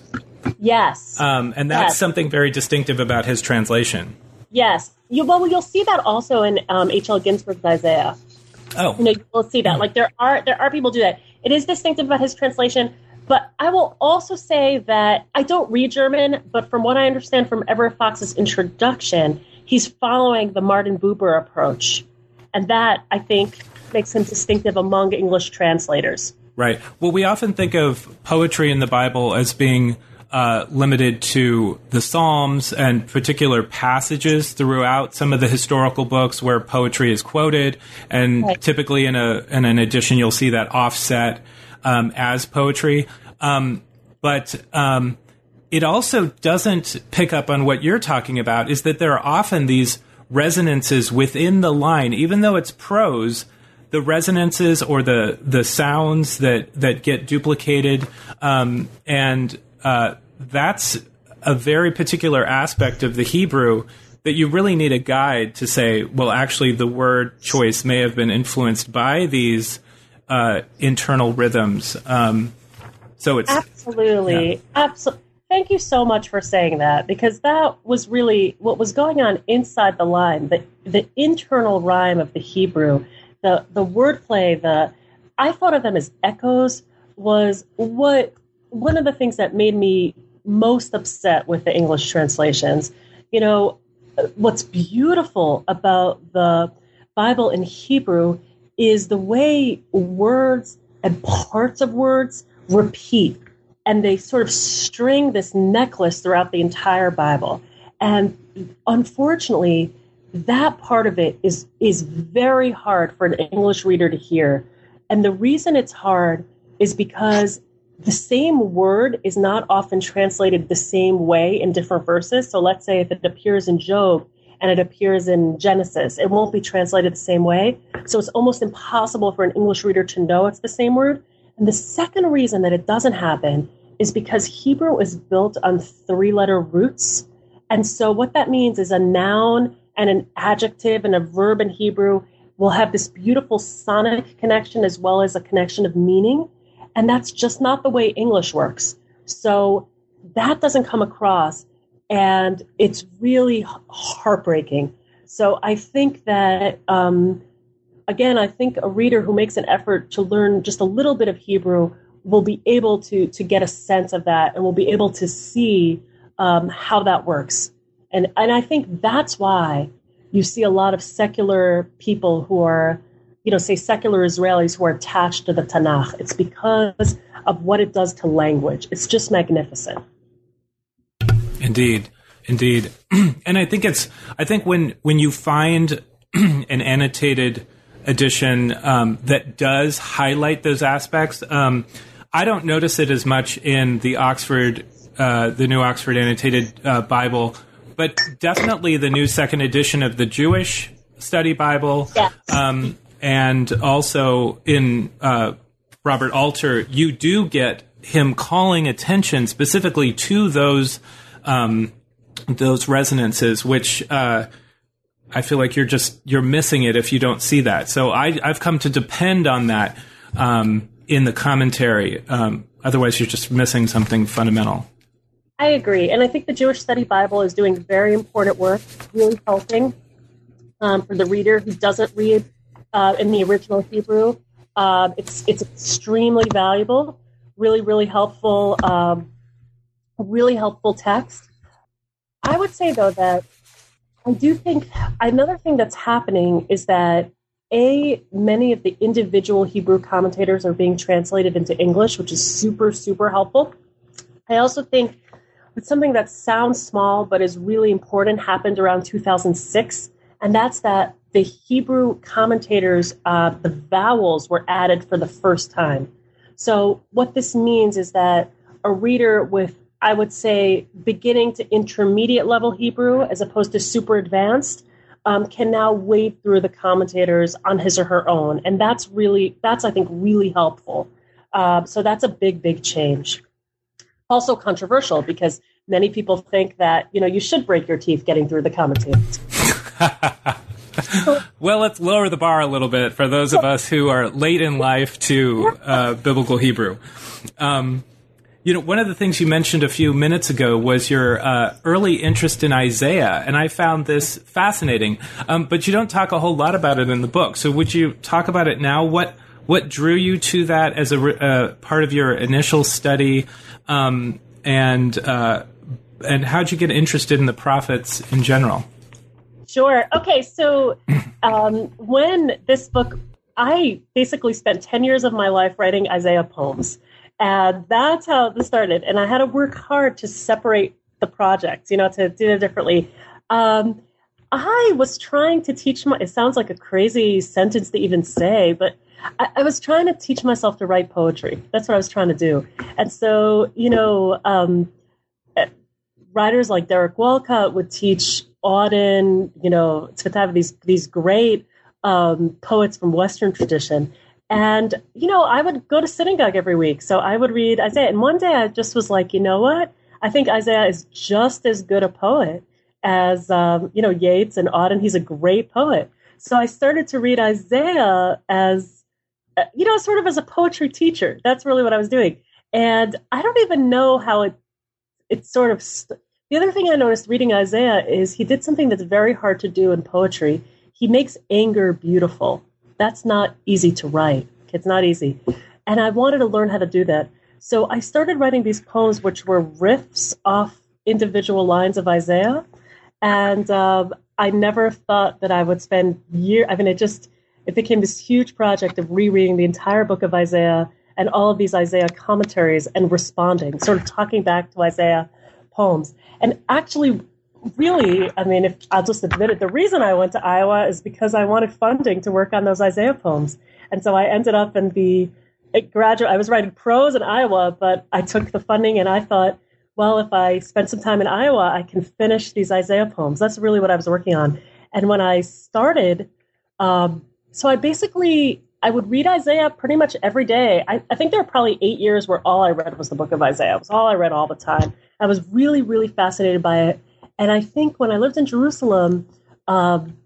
B: Yes.
A: Um, and that's
B: yes.
A: something very distinctive about his translation.
B: Yes. You, well, you'll see that also in um, H L Ginsburg's Isaiah.
A: Oh.
B: You know, you'll see that. Like there are there are people who do that. It is distinctive about his translation. But I will also say that I don't read German, but from what I understand from Everett Fox's introduction, he's following the Martin Buber approach. And that, I think, makes him distinctive among English translators.
A: Right. Well, we often think of poetry in the Bible as being uh, limited to the Psalms and particular passages throughout some of the historical books where poetry is quoted, and right. typically in a in an edition you'll see that offset um, as poetry. Um, but um, it also doesn't pick up on what you're talking about, is that there are often these resonances within the line, even though it's prose. The resonances or the the sounds that that get duplicated, um, and uh, that's a very particular aspect of the Hebrew that you really need a guide to say, well, actually, the word choice may have been influenced by these uh, internal rhythms. Um, so it's
B: absolutely, yeah. absolutely. Thank you so much for saying that, because that was really what was going on inside the line, the the internal rhyme of the Hebrew. The the wordplay, the I thought of them as echoes, was what one of the things that made me most upset with the English translations. You know, what's beautiful about the Bible in Hebrew is the way words and parts of words repeat, and they sort of string this necklace throughout the entire Bible. And unfortunately, that part of it is is very hard for an English reader to hear. And the reason it's hard is because the same word is not often translated the same way in different verses. So let's say if it appears in Job and it appears in Genesis, it won't be translated the same way. So it's almost impossible for an English reader to know it's the same word. And the second reason that it doesn't happen is because Hebrew is built on three-letter roots. And so what that means is a noun and an adjective and a verb in Hebrew will have this beautiful sonic connection as well as a connection of meaning. And that's just not the way English works. So that doesn't come across, and it's really heartbreaking. So I think that, um, again, I think a reader who makes an effort to learn just a little bit of Hebrew will be able to, to get a sense of that, and will be able to see um, how that works. And and I think that's why you see a lot of secular people who are, you know, say secular Israelis who are attached to the Tanakh. It's because of what it does to language. It's just magnificent.
A: Indeed, indeed. And I think it's, I think when, when you find an annotated edition um, that does highlight those aspects, um, I don't notice it as much in the Oxford, uh, the New Oxford Annotated uh, Bible, but definitely the new second edition of the Jewish Study Bible.
B: Yes.
A: Um, and also in uh, Robert Alter, you do get him calling attention specifically to those um, those resonances, which uh, I feel like you're just you're missing it if you don't see that. So I, I've come to depend on that um, in the commentary. Um, otherwise, you're just missing something fundamental.
B: I agree. And I think the Jewish Study Bible is doing very important work, really helping um, for the reader who doesn't read uh, in the original Hebrew. Uh, it's it's extremely valuable, really, really helpful, um, really helpful text. I would say, though, that I do think another thing that's happening is that, A, many of the individual Hebrew commentators are being translated into English, which is super, super helpful. I also think but something that sounds small but is really important happened around two thousand six, and that's that the Hebrew commentators, uh, the vowels were added for the first time. So what this means is that a reader with, I would say, beginning to intermediate level Hebrew as opposed to super advanced um, can now wade through the commentators on his or her own, and that's really, that's I think really helpful. Uh, so that's a big, big change. Also controversial because many people think that, you know, you should break your teeth getting through the commentators.
A: Well, let's lower the bar a little bit for those of us who are late in life to uh, biblical Hebrew. Um, you know, one of the things you mentioned a few minutes ago was your uh, early interest in Isaiah, and I found this fascinating. Um, but you don't talk a whole lot about it in the book. So would you talk about it now? What what drew you to that as a uh, part of your initial study? Um, and uh, and how'd you get interested in the prophets in general?
B: Sure. Okay, so um, when this book, I basically spent ten years of my life writing Isaiah poems. And that's how this started. And I had to work hard to separate the projects, you know, to do it differently. Um, I was trying to teach my, it sounds like a crazy sentence to even say, but I, I was trying to teach myself to write poetry. That's what I was trying to do. And so, you know, um, writers like Derek Walcott would teach Auden, you know, to have these, these great um, poets from Western tradition. And, you know, I would go to synagogue every week. So I would read Isaiah. And one day I just was like, you know what? I think Isaiah is just as good a poet as, um, you know, Yeats and Auden. He's a great poet. So I started to read Isaiah as, uh, you know, sort of as a poetry teacher. That's really what I was doing. And I don't even know how it, it sort of, st- the other thing I noticed reading Isaiah is he did something that's very hard to do in poetry. He makes anger beautiful. That's not easy to write. It's not easy. And I wanted to learn how to do that. So I started writing these poems, which were riffs off individual lines of Isaiah. And um, I never thought that I would spend years. I mean, it just, it became this huge project of rereading the entire book of Isaiah and all of these Isaiah commentaries and responding, sort of talking back to Isaiah poems. And actually, really, I mean, if I'll just admit it, the reason I went to Iowa is because I wanted funding to work on those Isaiah poems. And so I ended up in the graduate, I was writing prose in Iowa, but I took the funding and I thought, well, if I spend some time in Iowa, I can finish these Isaiah poems. That's really what I was working on. And when I started, um, so I basically, I would read Isaiah pretty much every day. I, I think there were probably eight years where all I read was the book of Isaiah. It was all I read all the time. I was really, really fascinated by it. And I think when I lived in Jerusalem, um,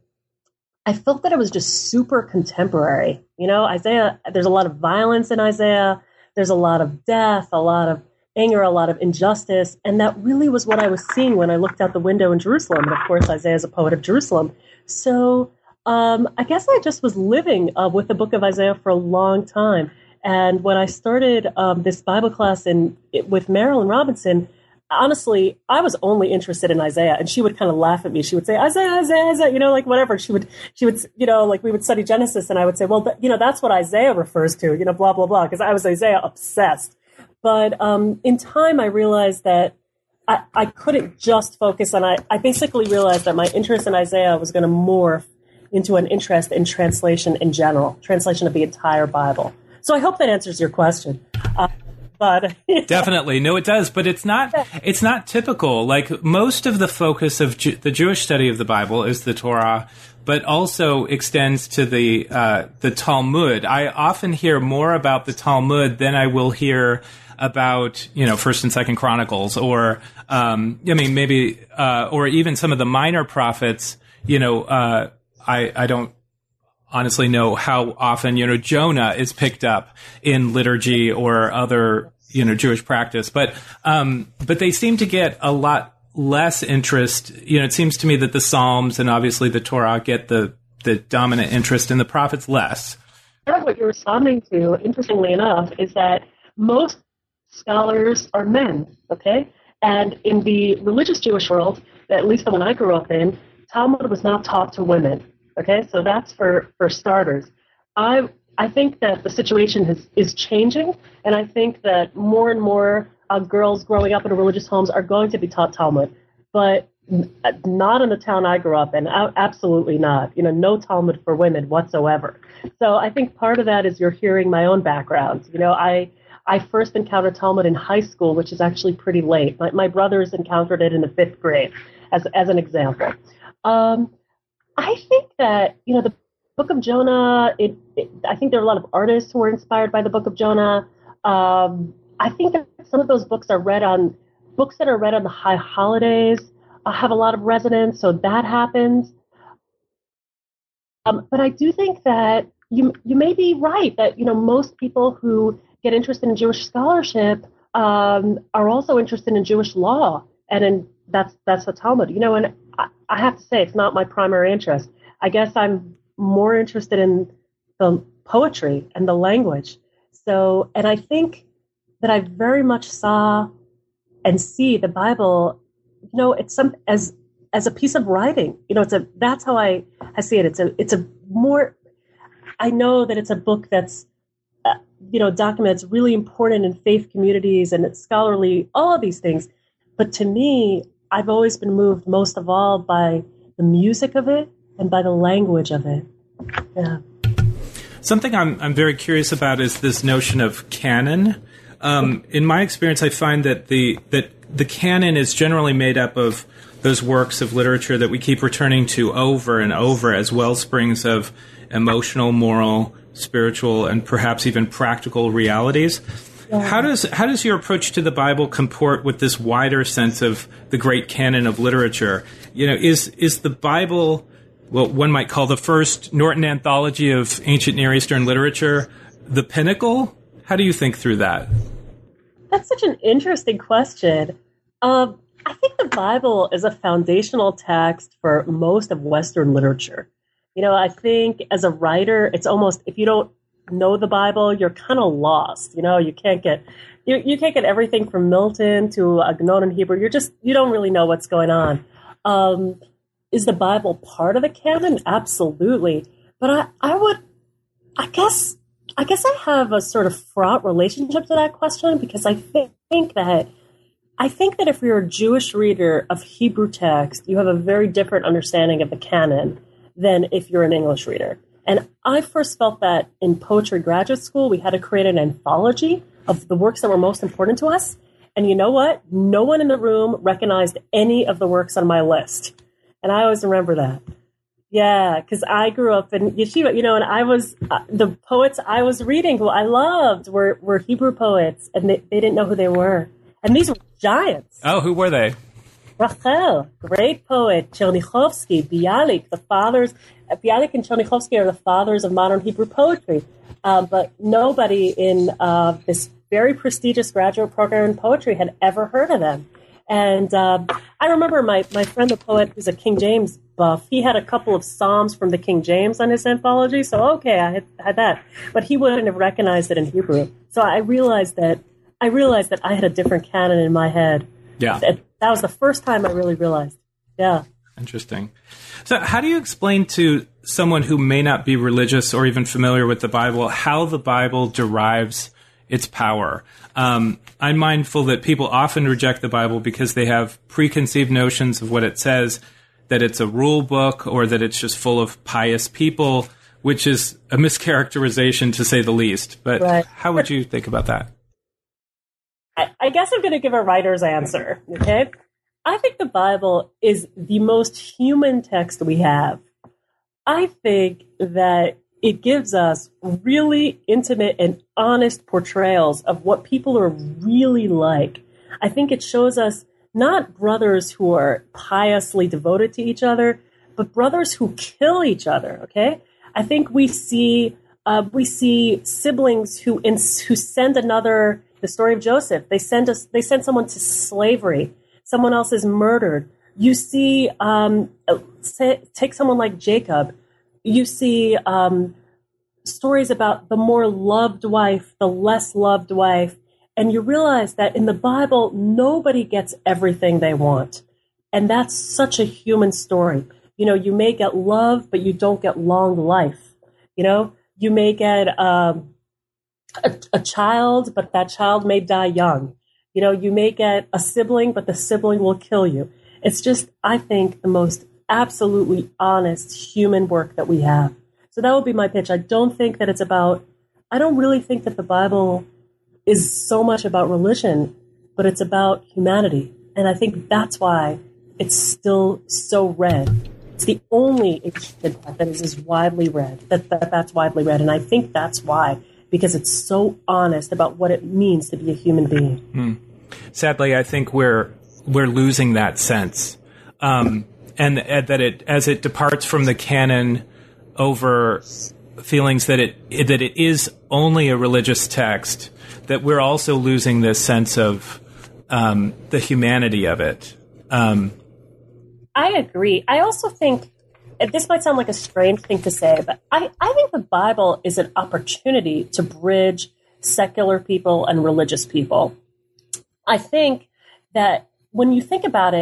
B: I felt that it was just super contemporary. You know, Isaiah, there's a lot of violence in Isaiah. There's a lot of death, a lot of anger, a lot of injustice. And that really was what I was seeing when I looked out the window in Jerusalem. And of course, Isaiah is a poet of Jerusalem. So um, I guess I just was living uh, with the book of Isaiah for a long time. And when I started um, this Bible class in with Marilyn Robinson, honestly, I was only interested in Isaiah, and she would kind of laugh at me. She would say, Isaiah, Isaiah, Isaiah, you know, like whatever. She would, she would, you know, like we would study Genesis, and I would say, well, th- you know, that's what Isaiah refers to, you know, blah, blah, blah, because I was Isaiah obsessed. But um, in time, I realized that I, I couldn't just focus on, I, I basically realized that my interest in Isaiah was going to morph into an interest in translation in general, translation of the entire Bible. So I hope that answers your question. Uh, But
A: Definitely. No, it does. But it's not it's not typical. Like most of the focus of Ju- the Jewish study of the Bible is the Torah, but also extends to the uh, the Talmud. I often hear more about the Talmud than I will hear about, you know, First and Second Chronicles, or um, I mean, maybe uh, or even some of the minor prophets. You know, uh, I I don't honestly know how often, you know, Jonah is picked up in liturgy or other, you know, Jewish practice. But, um, but they seem to get a lot less interest. You know, it seems to me that the Psalms and obviously the Torah get the, the dominant interest, and the prophets less.
B: Part of what you're responding to, interestingly enough, is that most scholars are men, okay? And in the religious Jewish world, at least the one I grew up in, Talmud was not taught to women. Okay, so that's for, for starters. I I think that the situation has, is changing, and I think that more and more uh, girls growing up in religious homes are going to be taught Talmud, but not in the town I grew up in. Absolutely not. You know, no Talmud for women whatsoever. So I think part of that is you're hearing my own background. You know, I I first encountered Talmud in high school, which is actually pretty late. My, my brothers encountered it in the fifth grade, as as an example. Um, I think that, you know, the Book of Jonah, it, it, I think there are a lot of artists who were inspired by the Book of Jonah. Um, I think that some of those books are read on, books that are read on the high holidays uh, have a lot of resonance, so that happens. Um, but I do think that you you may be right that, you know, most people who get interested in Jewish scholarship um, are also interested in Jewish law, and in that's that's the Talmud, you know, and I have to say, it's not my primary interest. I guess I'm more interested in the poetry and the language. So, and I think that I very much saw and see the Bible, you know, it's some as as a piece of writing. You know, it's a that's how I, I see it. It's a it's a more. I know that it's a book that's uh, you know, document that's really important in faith communities and it's scholarly, all of these things. But to me, I've always been moved most of all by the music of it and by the language of it. Yeah.
A: Something I'm I'm very curious about is this notion of canon. Um, in my experience, I find that the that the canon is generally made up of those works of literature that we keep returning to over and over as wellsprings of emotional, moral, spiritual, and perhaps even practical realities. Yeah. How does how does your approach to the Bible comport with this wider sense of the great canon of literature? You know, is is the Bible what one might call the first Norton anthology of ancient Near Eastern literature, the pinnacle? How do you think through that?
B: That's such an interesting question. Um, I think the Bible is a foundational text for most of Western literature. You know, I think as a writer, it's almost, if you don't know the Bible, you're kind of lost. You know, you can't get you, you can't get everything from Milton to Agnon in Hebrew. You're just, you don't really know what's going on. Um, is the Bible part of the canon? Absolutely. But I, I would, I guess, I guess I have a sort of fraught relationship to that question because I think, think that I think that if you're a Jewish reader of Hebrew text, you have a very different understanding of the canon than if you're an English reader. And I first felt that in poetry graduate school, we had to create an anthology of the works that were most important to us. And you know what? No one in the room recognized any of the works on my list. And I always remember that. Yeah, because I grew up in yeshiva, you know, and I was, uh, the poets I was reading, who I loved, were, were Hebrew poets, and they, they didn't know who they were. And these were giants.
A: Oh, who were they?
B: Rachel, great poet, Chernichovsky, Bialik, the fathers, Bialik and Chernichovsky are the fathers of modern Hebrew poetry. Um, but nobody in uh, this very prestigious graduate program in poetry had ever heard of them. And uh, I remember my, my friend, the poet, who's a King James buff, he had a couple of Psalms from the King James on his anthology. So, okay, I had, had that. But he wouldn't have recognized it in Hebrew. So I realized that I realized that I had a different canon in my head.
A: Yeah.
B: That, that was the first time I really realized. Yeah.
A: Interesting. So how do you explain to someone who may not be religious or even familiar with the Bible how the Bible derives its power? Um, I'm mindful that people often reject the Bible because they have preconceived notions of what it says, that it's a rule book or that it's just full of pious people, which is a mischaracterization to say the least. But right. How would you think about that?
B: I, I guess I'm going to give a writer's answer, okay? I think the Bible is the most human text we have. I think that it gives us really intimate and honest portrayals of what people are really like. I think it shows us not brothers who are piously devoted to each other, but brothers who kill each other, okay? I think we see uh, we see siblings who ins- who send another, the story of Joseph, they send us they send someone to slavery. Someone else is murdered. You see, um, say, take someone like Jacob. You see um, stories about the more loved wife, the less loved wife, and you realize that in the Bible, nobody gets everything they want. And that's such a human story. You know, you may get love, but you don't get long life. You know, you may get um, a, a child, but that child may die young. You know, you may get a sibling, but the sibling will kill you. It's just, I think, the most absolutely honest human work that we have. So that would be my pitch. I don't think that it's about, I don't really think that the Bible is so much about religion, but it's about humanity. And I think that's why it's still so read. It's the only ancient text that is as widely read, that, that that's widely read. And I think that's why, because it's so honest about what it means to be a human being.
A: Hmm. Sadly, I think we're we're losing that sense, um, and, and that it as it departs from the canon over feelings that it that it is only a religious text, that we're also losing this sense of um, the humanity of it. Um,
B: I agree. I also think, this might sound like a strange thing to say, but I, I think the Bible is an opportunity to bridge secular people and religious people. I think that when you think about it,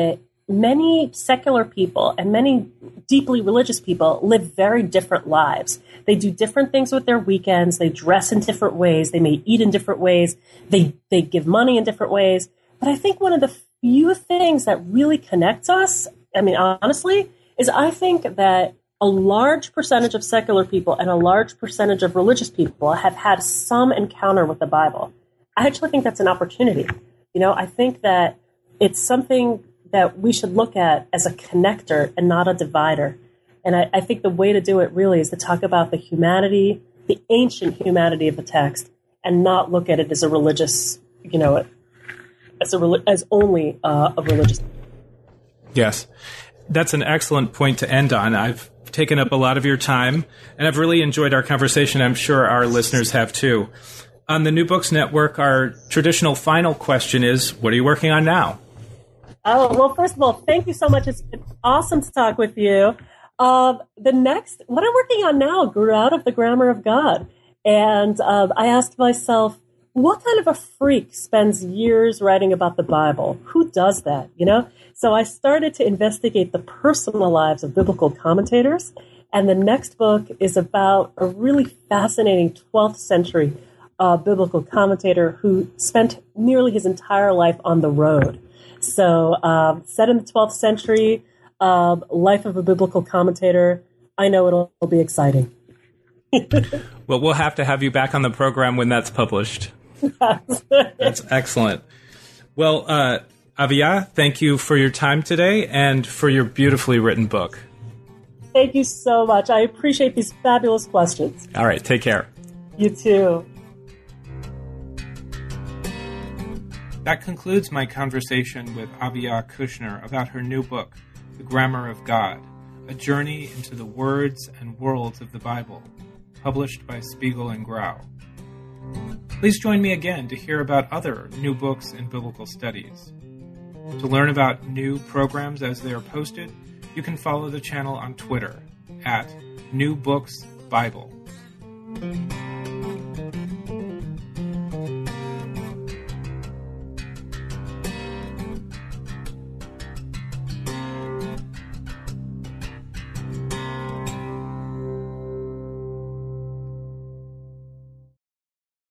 B: many secular people and many deeply religious people live very different lives. They do different things with their weekends. They dress in different ways. They may eat in different ways. They they give money in different ways. But I think one of the few things that really connects us, I mean, honestly, is I think that a large percentage of secular people and a large percentage of religious people have had some encounter with the Bible. I actually think that's an opportunity. You know, I think that it's something that we should look at as a connector and not a divider. And I, I think the way to do it really is to talk about the humanity, the ancient humanity of the text, and not look at it as a religious, you know, as a as only uh, a religious.
A: Yes, that's an excellent point to end on. I've taken up a lot of your time, and I've really enjoyed our conversation. I'm sure our listeners have too. On the New Books Network, our traditional final question is, what are you working on now?
B: Oh, well, first of all, thank you so much. It's been awesome to talk with you. Uh, the next, what I'm working on now grew out of the Grammar of God. And uh, I asked myself, what kind of a freak spends years writing about the Bible? Who does that, you know? So I started to investigate the personal lives of biblical commentators. And the next book is about a really fascinating twelfth century uh, biblical commentator who spent nearly his entire life on the road. So uh, set in the twelfth century, uh, life of a biblical commentator. I know it'll, it'll be exciting.
A: Well, we'll have to have you back on the program when that's published. That's excellent. Well, uh, Avia, thank you for your time today and for your beautifully written book.
B: Thank you so much. I appreciate these fabulous questions.
A: All right, take care.
B: You too.
A: That concludes my conversation with Avia Kushner about her new book, The Grammar of God, A Journey into the Words and Worlds of the Bible, published by Spiegel and Grau. Please join me again to hear about other new books in biblical studies. To learn about new programs as they are posted, you can follow the channel on Twitter at New Books Bible.